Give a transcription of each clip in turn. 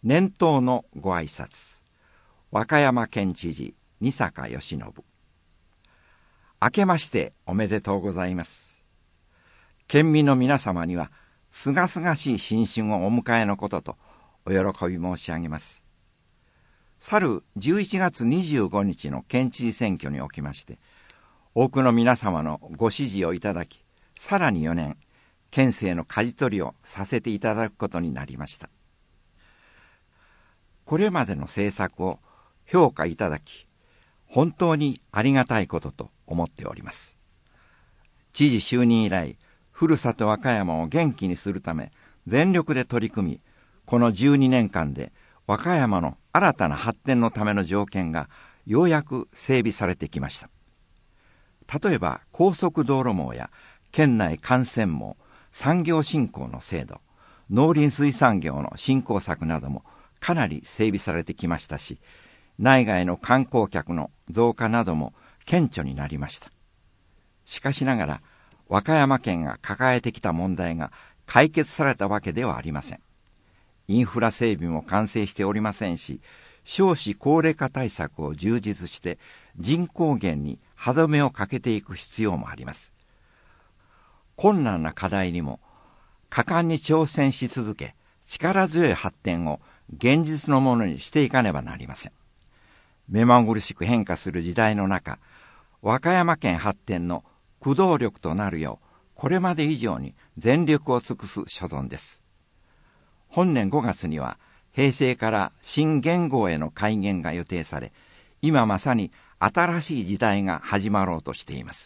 年頭のご挨拶。和歌山県知事仁坂義信。明けましておめでとうございます。県民の皆様にはすがすがしい新春をお迎えのこととお喜び申し上げます。去る11月25日の県知事選挙におきまして、多くの皆様のご支持をいただき、さらに4年県政の舵取りをさせていただくことになりました。これまでの政策を評価いただき、本当にありがたいことと思っております。知事就任以来、ふるさと和歌山を元気にするため全力で取り組み、この12年間で和歌山の新たな発展のための条件がようやく整備されてきました。例えば高速道路網や県内幹線網、産業振興の制度、農林水産業の振興策などもかなり整備されてきましたし、内外の観光客の増加なども顕著になりました。しかしながら、和歌山県が抱えてきた問題が解決されたわけではありません。インフラ整備も完成しておりませんし、少子高齢化対策を充実して人口減に歯止めをかけていく必要もあります。困難な課題にも果敢に挑戦し続け、力強い発展を現実のものにしていかねばなりません。目まぐるしく変化する時代の中、和歌山県発展の駆動力となるよう、これまで以上に全力を尽くす所存です。本年5月には、平成から新元号への改元が予定され、今まさに新しい時代が始まろうとしています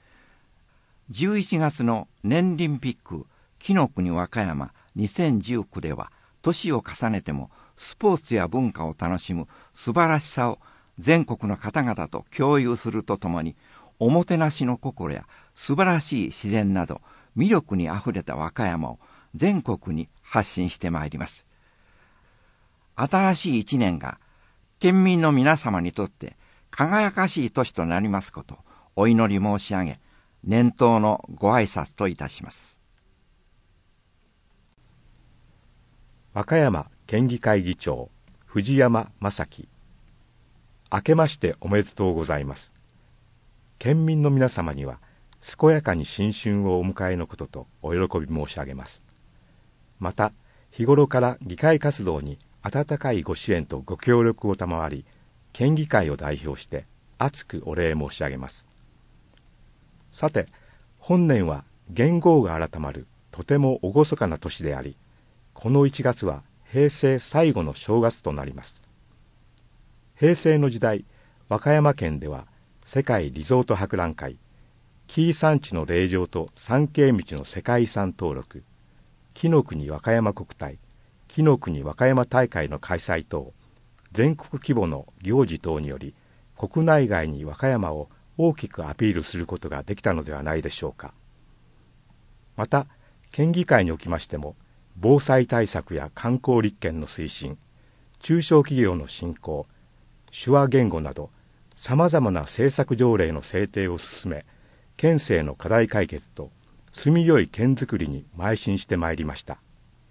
。11月の年リンピック紀の国和歌山2019では、年を重ねてもスポーツや文化を楽しむ素晴らしさを全国の方々と共有するとともに、おもてなしの心や素晴らしい自然など魅力にあふれた和歌山を全国に発信してまいります。新しい一年が県民の皆様にとって輝かしい年となりますことをお祈り申し上げ、年頭のご挨拶といたします。 和歌山県議会議長藤山正樹。明けましておめでとうございます。県民の皆様には健やかに新春をお迎えのこととお喜び申し上げます。また日頃から議会活動に温かいご支援とご協力を賜り、県議会を代表して厚くお礼申し上げます。さて、本年は元号が改まるとても厳かな年であり、この1月は平成最後の正月となります。平成の時代、和歌山県では世界リゾート博覧会、紀伊山地の霊場と参詣道の世界遺産登録、紀の国和歌山国体、紀の国和歌山大会の開催等、全国規模の行事等により、国内外に和歌山を大きくアピールすることができたのではないでしょうか。また、県議会におきましても、防災対策や観光立県の推進、中小企業の振興、手話言語など、さまざまな政策条例の制定を進め、県政の課題解決と住みよい県づくりに邁進してまいりました。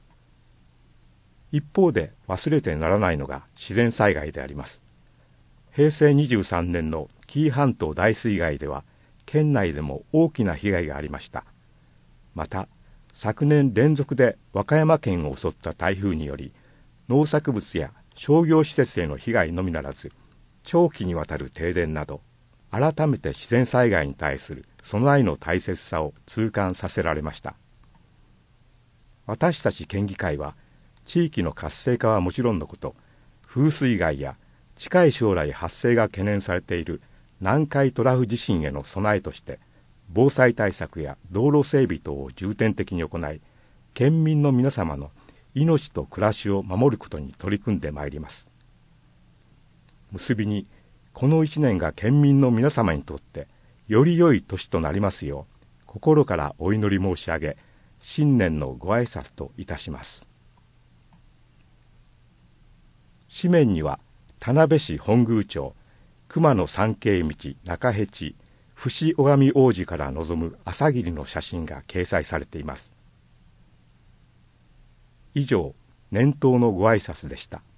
一方で忘れてならないのが自然災害であります。平成23年の紀伊半島大水害では、県内でも大きな被害がありました。また、昨年連続で和歌山県を襲った台風により、農作物や商業施設への被害のみならず、長期にわたる停電など、改めて自然災害に対する備えの大切さを痛感させられました。私たち県議会は、地域の活性化はもちろんのこと、風水害や近い将来発生が懸念されている南海トラフ地震への備えとして、防災対策や道路整備等を重点的に行い、県民の皆様の命と暮らしを守ることに取り組んでまいります。結びに、この一年が県民の皆様にとってより良い年となりますよう、心からお祈り申し上げ、新年のご挨拶といたします。紙面には、田辺市本宮町、熊野参詣道中辺地、伏尾上王子から望む朝霧の写真が掲載されています。以上、 年頭のご挨拶でした。